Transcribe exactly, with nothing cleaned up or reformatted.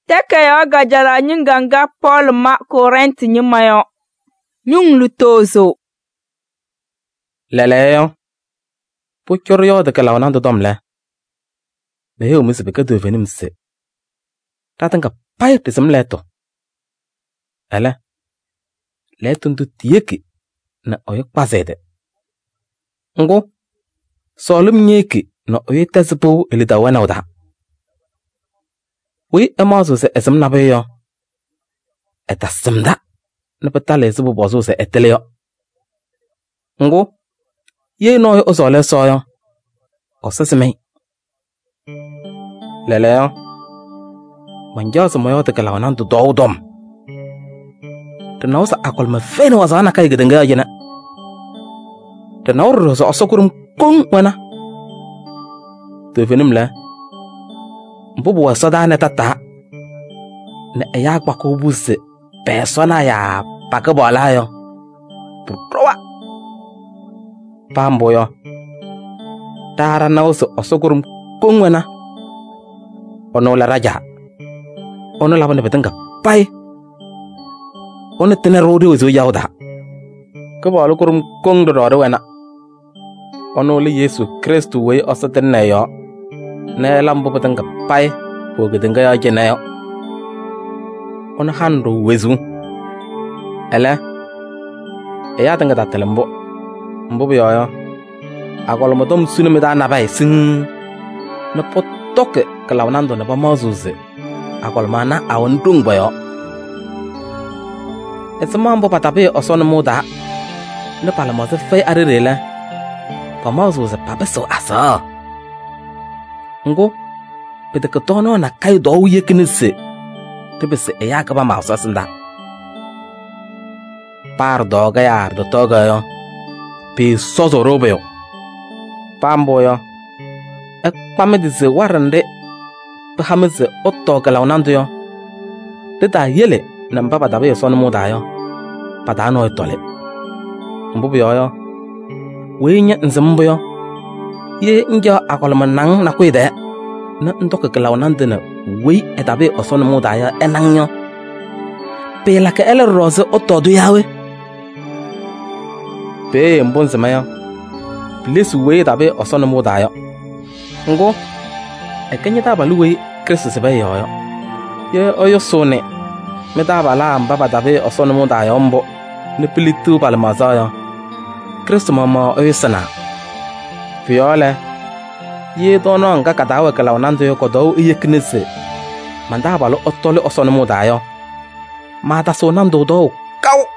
Teke yo gajala nyinganga Paul ma Korint nyimayo. Nyung lutozo. Leleyo. Puchoryo de kalawana do domle. Beyo misi beke do venim se. Tatanga pay tisem leto. Ele. Leto ndu tieki na oyek pasede. Ngo. Solum nyeki na oyek tesipo elita wana uda. Wi emazo se esem na beyo. Eta semda. Na petale subu bozo se eteleyo. Ngo. Ye no yo osole soyo. Oseseme. Leleyo. Manja se moyo te kalawanan tu do dom. Tenau sa akol me feno wasana kai gedenga yena. Tenau ro so osokurum kung wana. Te venim la. Mbubu wasada na tata. Na eya kwa kubuse. Persona ya pakebola yo. Putrowa. Pambo yo. Tara na oso osokurum kung wana. Ono la raja. Ono la bane betenga pai. Ono tene rodi ozo yauda. Kebola kurum kung do do wana. Ono li Yesu Kristu we oso tene yo. Ne lambo betenga pai. Po gedenga yo jene yo. Ono hando wezu. Ele. Eya tenga tatelembo. Mbo biyo yo. Akolo motom sunu meda nabai sing. Na potoke kalawanando na ba mazuze. Akolo mana awon dung bayo. Esema mbo patabe osono muda. Na pala moze fay arirele. Pa mazuze pape so asa. Ngo. Pete ketono na kayu do uye kinise. Tibese eya kaba mausa sinda. Par doga yar do toga yo. Pi sozo robe yo. Pambo yo. Ek pamedize warande. Pahamize otto kalawnando yo. Teta yele na mpapa tabe yo sonu muda yo. Patano yo tole. Mbubu yo yo. Wenye nzimbu yo. Ye njo akolmanang na kuide. Na ntoke kalawnando na. Wei etabe osonu muda yo enang yo. Pela ke ele rose otto do yawe. Pe mbonse mayo. Please wait abe osono muda yo. Ngo. Ekenye taba luwe Kristo sebe yo yo. Ye oyo sone. Me taba la mbaba tabe osono muda yo mbo. Ne pilitu pale maza yo. Kristo mama oyo sana. Fiole. Ye dono nga katawe kalawanando yo kodo iye kinese. Mandaba lo otole osono muda yo. Mata so nando do. Kau.